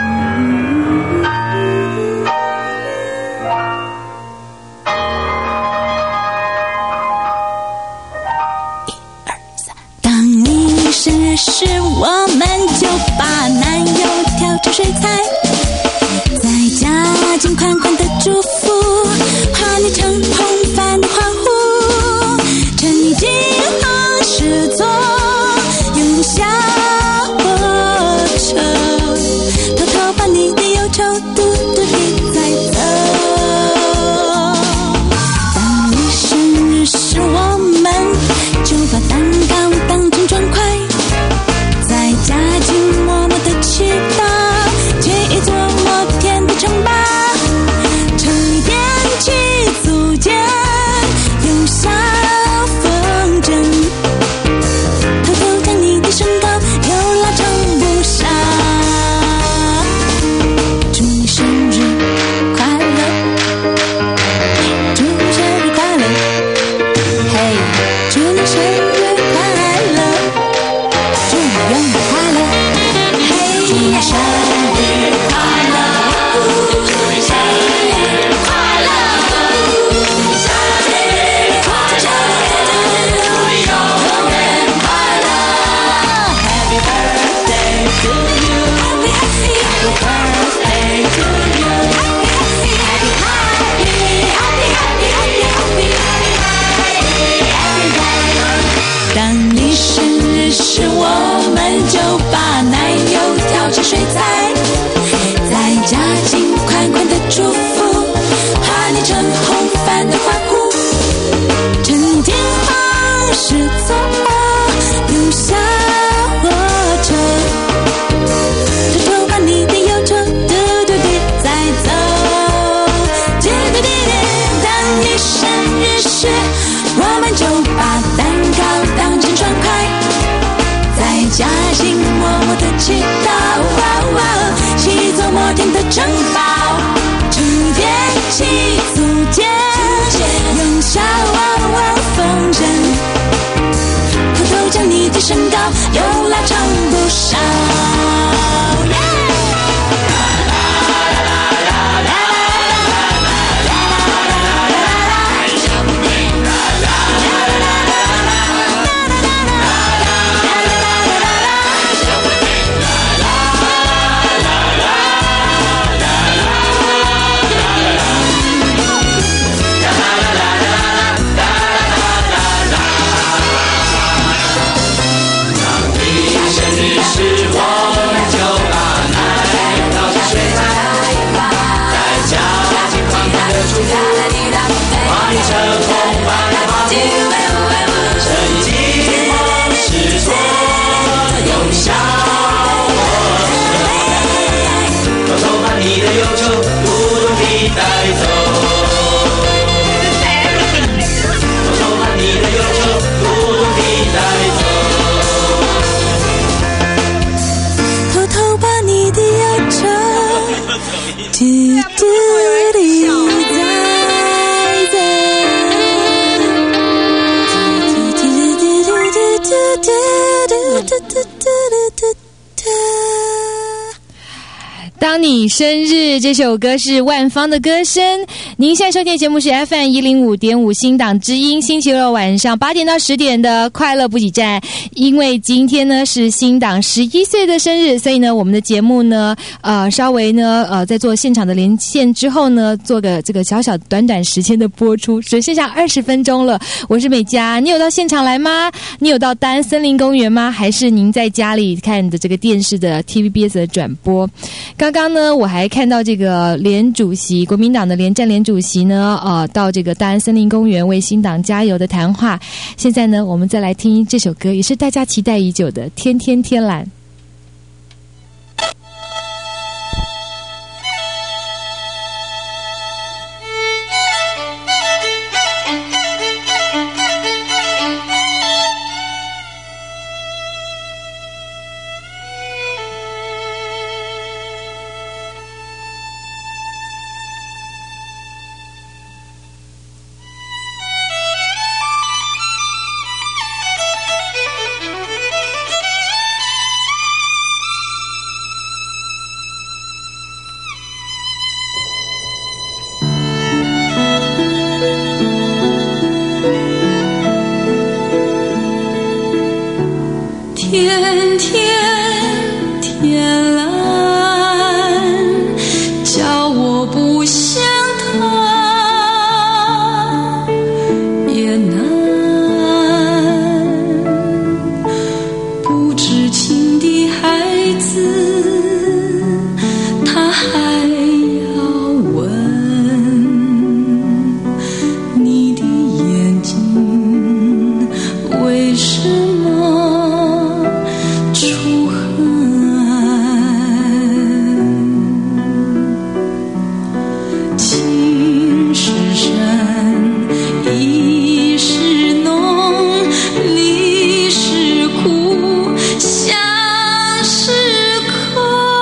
时我们就把男友跳成水彩，再加进宽宽的祝福，画你成红帆的花湖，趁你惊慌失措，用小火车偷偷把你的忧愁嘟嘟地载走。当你生日时，我们就把蛋糕当成砖块，再加进默默的祈祷，建一座摩天的城堡，城里电器组件，用小风筝偷偷将你的身高又拉长不少。祝你生日快乐，祝你生日快乐，嘿，祝你生日快乐，祝你永远快乐，嘿，祝你生日快乐，祝你生日快乐，祝你生日快乐，祝你永远快乐 ，Happy birthday to you， Happy birthday to you， Happy Happy。当你生日时，我们就把奶油调成水彩，再加进宽宽的祝福，画你成红帆的花湖，趁你惊慌失措，用小火车偷偷把你的忧愁嘟嘟地载走。嘟嘟滴滴，当你生日时，我们就把蛋糕当成砖块，再加进默默的祈祷，是一座摩天的城堡，城里电器组件，用小风筝偷偷将你的身高又拉长不少。 当你生日，这首歌是万芳的歌声。您现在收听的节目是 FM105.5 新党之音，星期六晚上8点到10点的快乐补给站。因为今天呢是新党11岁的生日，所以呢我们的节目呢稍微呢在做现场的连线之后呢，做个这个小小短短时间的播出，只剩下20分钟了。我是美嘉，你有到现场来吗？你有到大安森林公园吗？还是您在家里看的这个电视的 TVBS 的转播？刚刚呢我还看到这个连主席，国民党的连战连主席呢到这个大安森林公园为新党加油的谈话。现在呢我们再来听这首歌，也是大家期待已久的《天天天蓝》。 天蓝，叫我不想他也难。不知情的孩子，他还要问你的眼睛为什么出汗。情是深，意是浓，理是苦，相是空。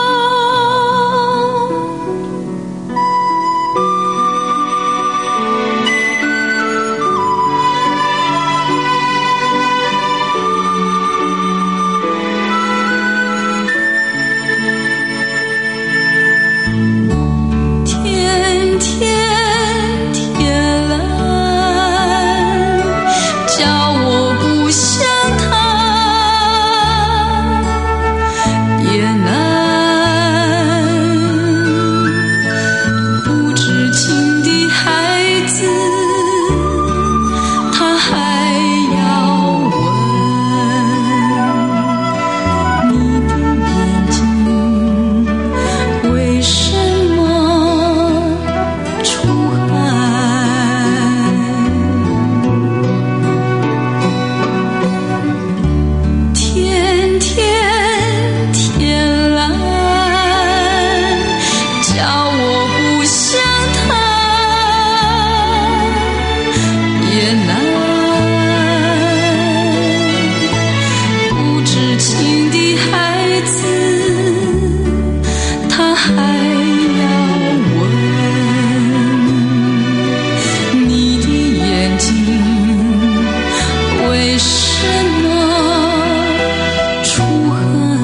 天天天蓝，叫我不想他也难。不知情的孩子，他还要问你的眼睛为什么出汗。天天天蓝，叫我不想他也难。不知情的孩子，他还要问你的眼睛为什么出汗。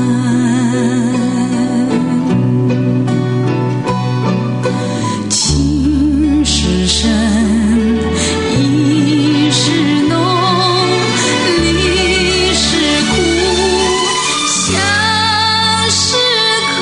情是深，意是浓，理是苦，相是空。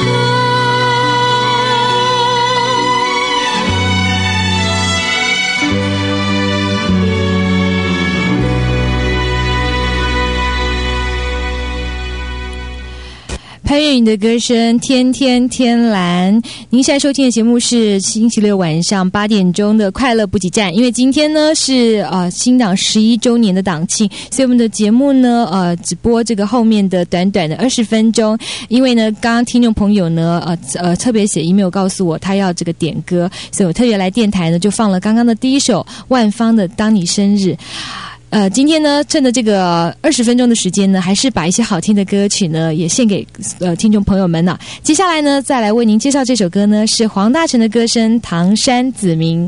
潘越云的歌声《天天天蓝》。您现在收听的节目是星期六晚上8点钟的快乐补给站。因为今天呢是新党11周年的党庆，所以我们的节目呢只播这个后面的短短的20分钟。因为呢刚刚听众朋友呢特别写 email 告诉我他要这个点歌，所以我特别来电台呢就放了刚刚的第一首万芳的《当你生日》。今天呢，趁着这个20分钟的时间呢，还是把一些好听的歌曲呢，也献给听众朋友们呢。接下来呢，再来为您介绍这首歌呢，是黄大成的歌声《唐山子民》。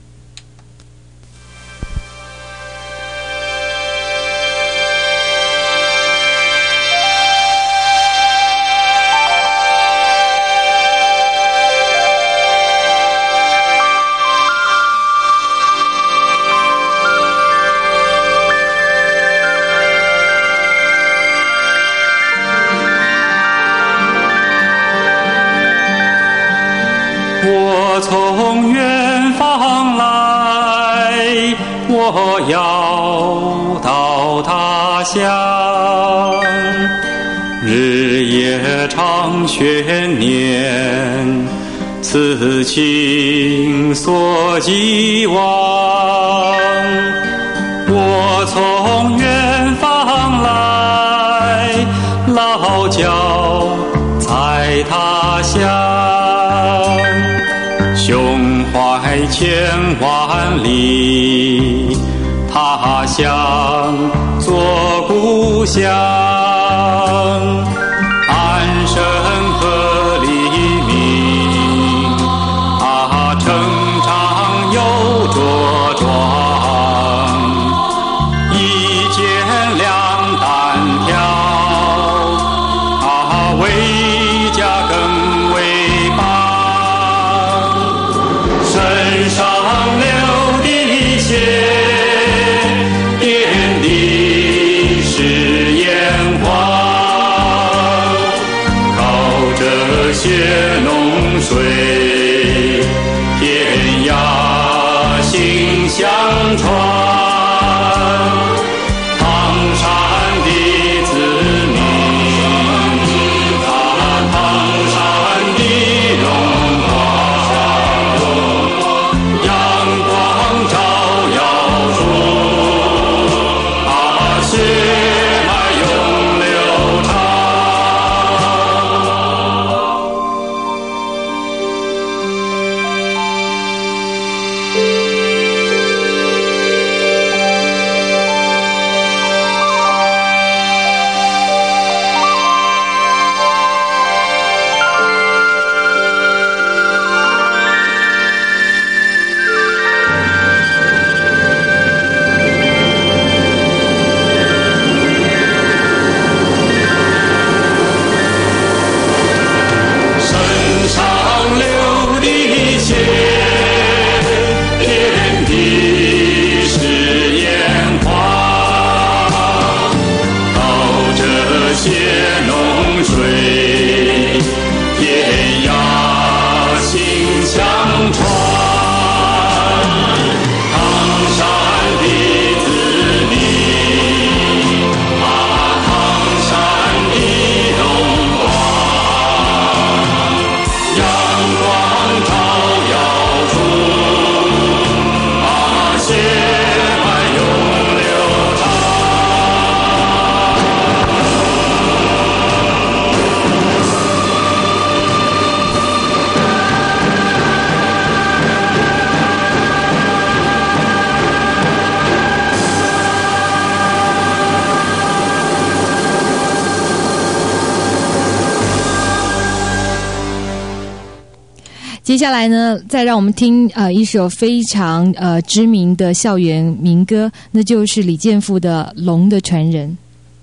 我从远方来，我要到他乡，日夜常悬念，此情所寄望。我从远方来，落脚在他乡，胸怀千万里，他乡做故乡。安身和黎明，成长又茁壮，一肩两担挑，为家更为邦。身上流的血，点滴是眼光，口这些浓水，天涯心相传。 接下来呢，再让我们听一首非常知名的校园民歌，那就是李健富的《龙的传人》。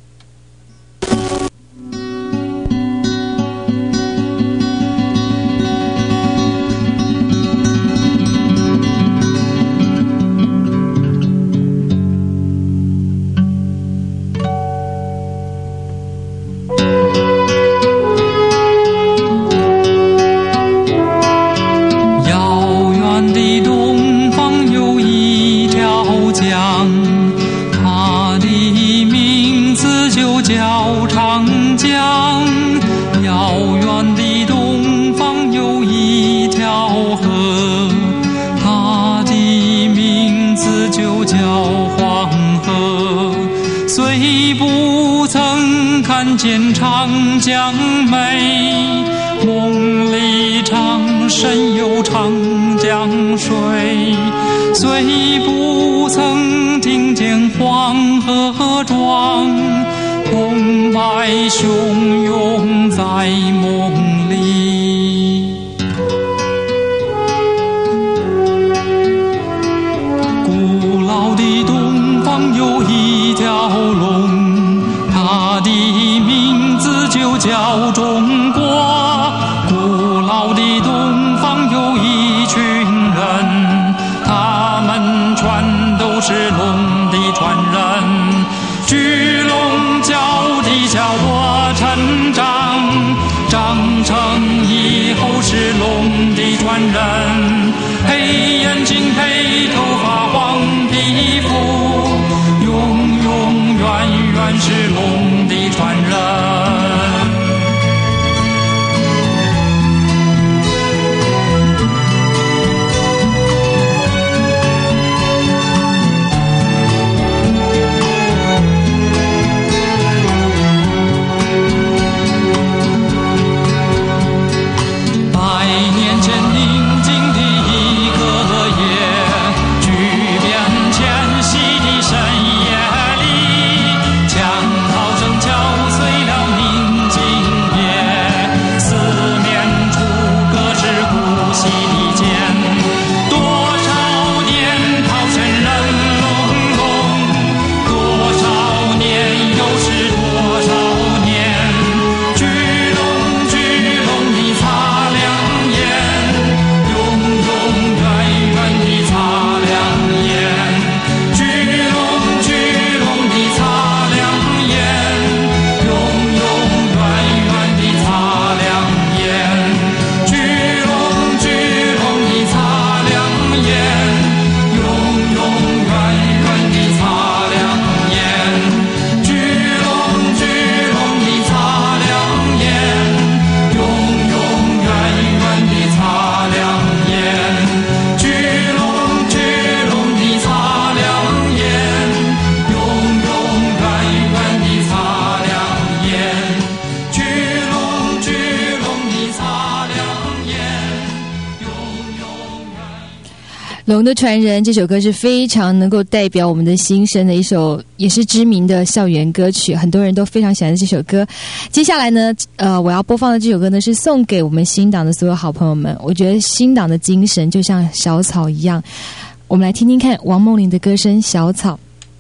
见长江美，梦里常神游长江水，虽不曾听见黄河壮，澎湃汹涌在梦里。古老的东方有一条龙，它的名字就叫中国。古老的东方有一群人，他们全都是龙的传人。巨龙脚底下我成长，长成以后是龙的传人。黑眼睛黑头发黄皮肤，永远是龙的传人。 龙的传人这首歌是非常能够代表我们的心声的一首，也是知名的校园歌曲，很多人都非常喜欢这首歌。接下来呢，我要播放的这首歌呢，是送给我们新党的所有好朋友们。我觉得新党的精神就像小草一样，我们来听听看王梦麟的歌声《小草》。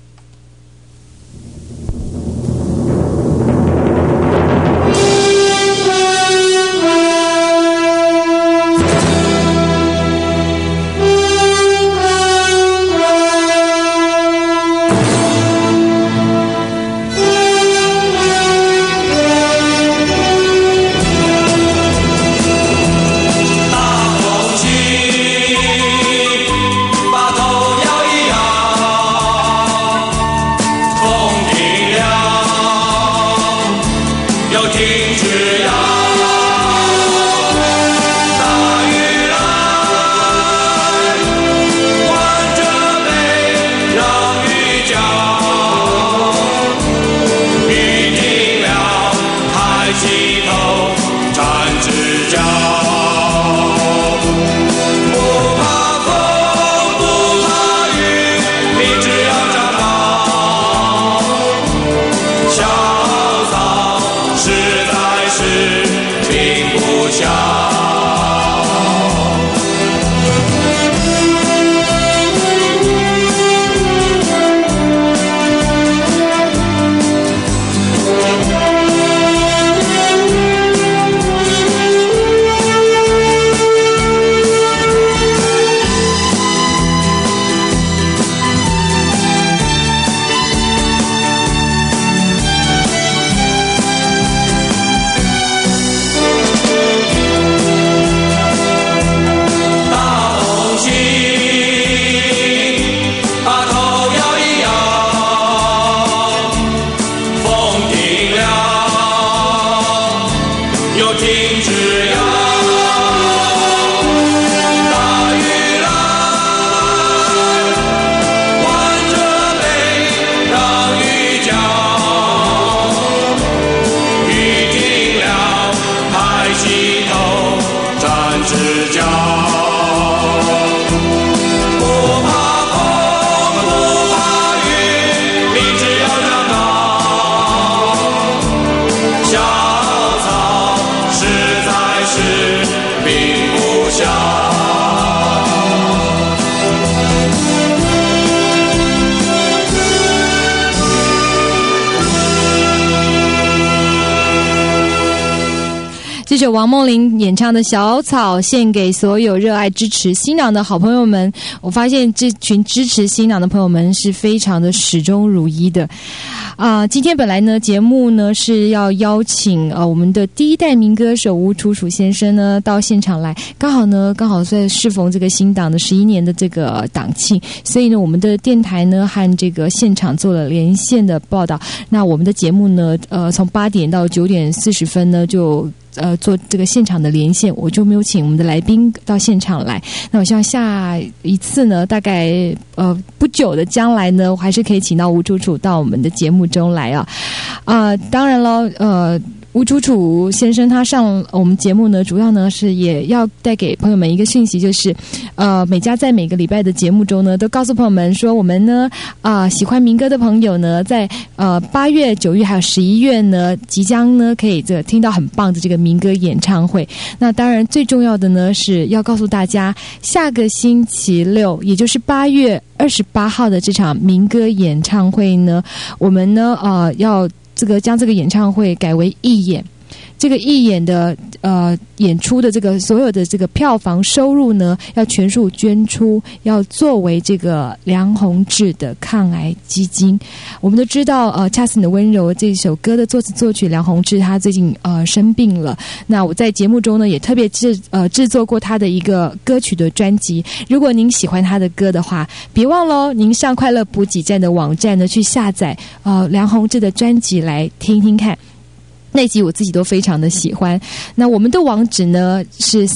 这首王梦麟演唱的《小草》献给所有热爱支持新党的好朋友们。我发现这群支持新党的朋友们是非常的始终如一的。今天本来呢节目呢是要邀请我们的第一代民歌手吴楚楚先生呢到现场来，刚好在适逢这个新党的11年的这个党庆，所以呢我们的电台呢和这个现场做了连线的报道。那我们的节目呢从8点到9点40分呢就做这个现场的连线，我就没有请我们的来宾到现场来。那我希望下一次呢，大概不久的将来呢，我还是可以请到吴楚楚到我们的节目中来啊。当然了，吴楚楚先生他上我们节目呢，主要呢是也要带给朋友们一个讯息，就是美嘉在每个礼拜的节目中呢，都告诉朋友们说，我们呢喜欢民歌的朋友呢，在8月、9月还有11月呢，即将呢可以听到很棒的这个民歌演唱会。那当然最重要的呢，是要告诉大家，下个星期六，也就是8月28号的这场民歌演唱会呢，我们呢要将这个演唱会改为义演。这个义演的演出的这个所有的这个票房收入呢，要全数捐出，要作为这个梁鸿志的抗癌基金。我们都知道恰似你的温柔这首歌的作词作曲梁鸿志他最近生病了。那我在节目中呢也特别制作过他的一个歌曲的专辑。如果您喜欢他的歌的话，别忘了您上快乐补给站的网站呢去下载梁鸿志的专辑来听听看。那集我自己都非常的喜欢。那我们的网址呢是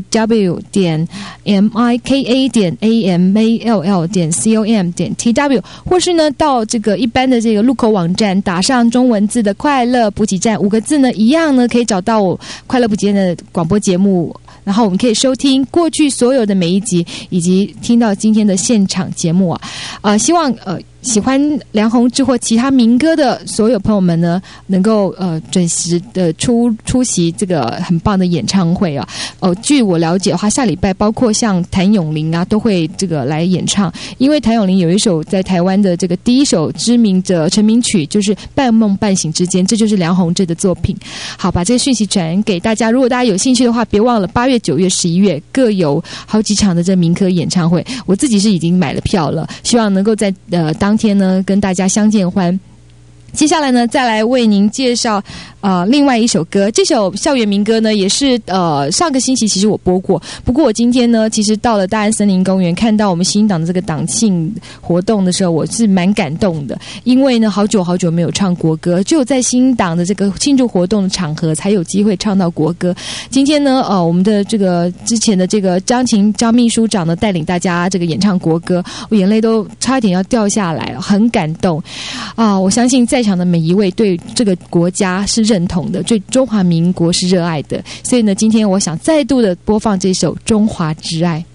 3w.mika.amall.com.tw， 或是呢到这个一般的这个路口网站打上中文字的快乐补给站5个字呢，一样呢可以找到我快乐补给站的广播节目然后我们可以收听过去所有的每一集，以及听到今天的现场节目希望喜欢梁弘志或其他民歌的所有朋友们呢，能够准时的出席这个很棒的演唱会据我了解的话，下礼拜包括像谭咏麟都会这个来演唱，因为谭咏麟有一首在台湾的这个第一首知名的成名曲，就是《半梦半醒之间》，这就是梁弘志的作品。好，把这个讯息传给大家，如果大家有兴趣的话，别忘了8月、9月、11月各有好几场的这民歌演唱会，我自己是已经买了票了，希望能够在当天呢跟大家相见欢。接下来呢，再来为您介绍另外一首歌。这首校园民歌呢，也是上个星期其实我播过，不过我今天呢，其实到了大安森林公园，看到我们新党的这个党庆活动的时候，我是蛮感动的，因为呢，好久没有唱国歌，只有在新党的这个庆祝活动的场合才有机会唱到国歌。今天呢，我们的这个之前的这个张秘书长呢，带领大家这个演唱国歌，我眼泪都差点要掉下来了，很感动我相信在场的每一位对这个国家是认同的，对中华民国是热爱的，所以呢，今天我想再度的播放这首《中华之爱》。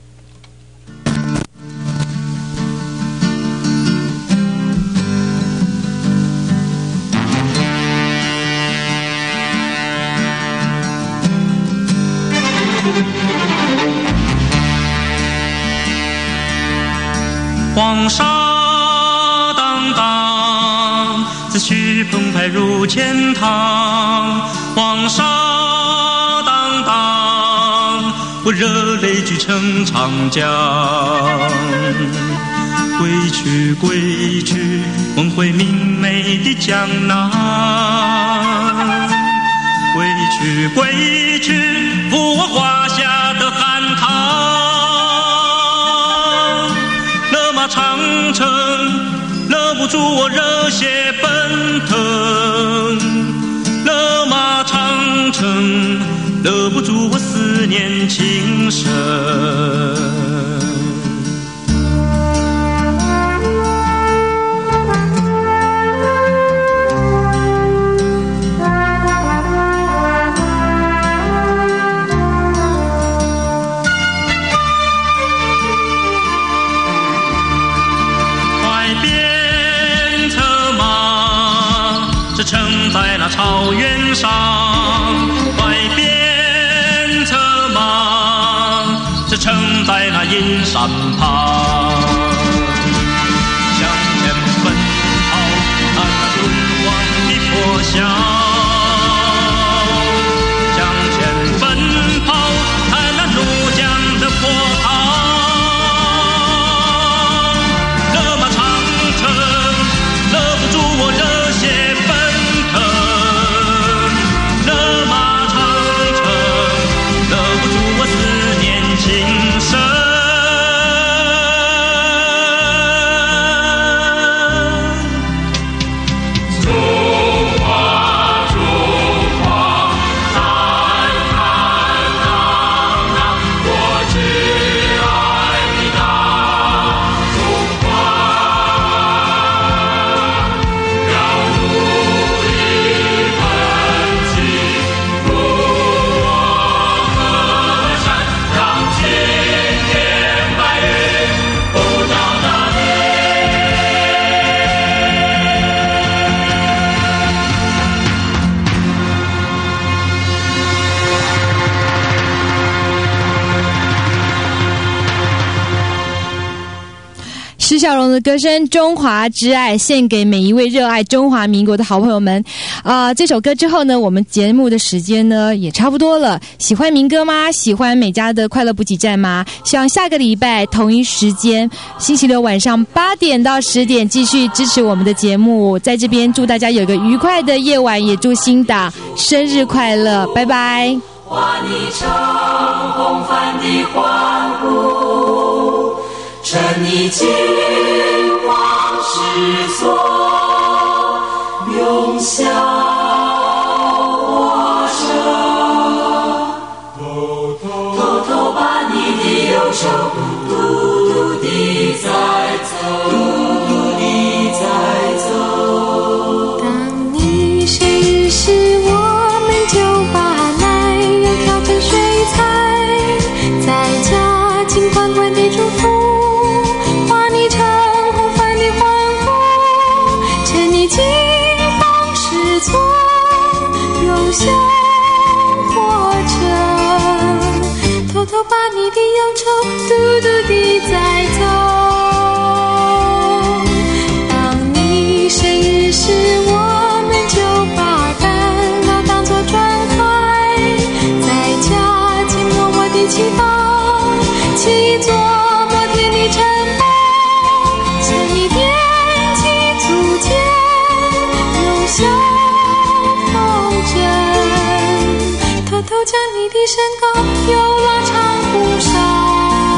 黄沙荡荡，思绪澎湃如钱塘。黄沙荡荡，我热泪聚成长江。归去归去，梦回明媚的江南。归去归去，抚我华夏的汗塘。勒马长城，勒不住我热血奔腾。勒马长城，勒不住我思念情深。撑在那草原上，快鞭策马，是撑在那阴山旁。向前奔跑，看那敦煌的破晓。向前奔跑，看那怒江的波涛。勒马长城，勒不住我热血奔。情深，中华中华，赞叹朗朗，我只爱你大中华，要努力奋起，不我河山。青天白云不照大地。 施孝荣的歌声《中华之爱》献给每一位热爱中华民国的好朋友们这首歌之后呢，我们节目的时间呢也差不多了。喜欢民歌吗？喜欢美家的快乐补给站吗？希望下个礼拜同一时间星期六晚上8点到10点继续支持我们的节目。在这边祝大家有个愉快的夜晚，也祝新党生日快乐，拜拜。 画一场红帆的欢呼，趁你金黄世所永笑我舍，偷偷把你的右手嘟嘟地在走，嘟嘟地在走。 当你生日时，我们就把奶油调成水彩。 偷把你的忧愁嘟嘟地载走。当你生日时，我们就把蛋糕当作砖块，在家紧默默地祈祷，砌座摩天的城堡，牵你踮起足尖，用小风筝偷偷将你的身高又拉长不少。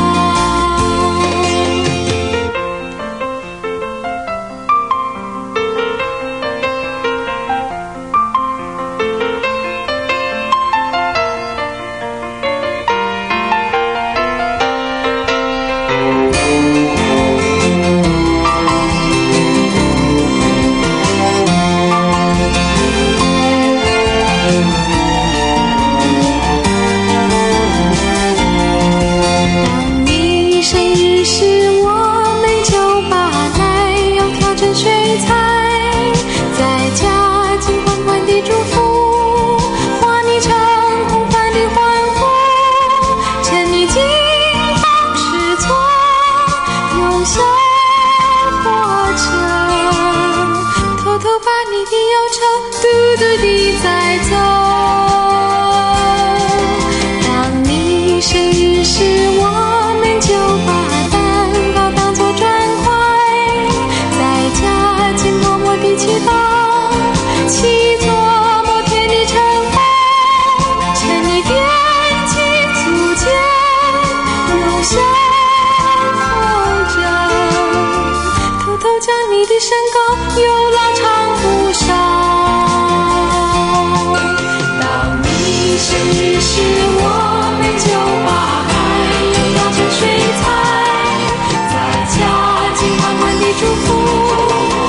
身高又拉长不少。当你生日时，我们就把爱又摇成水彩，在家境缓缓地祝福。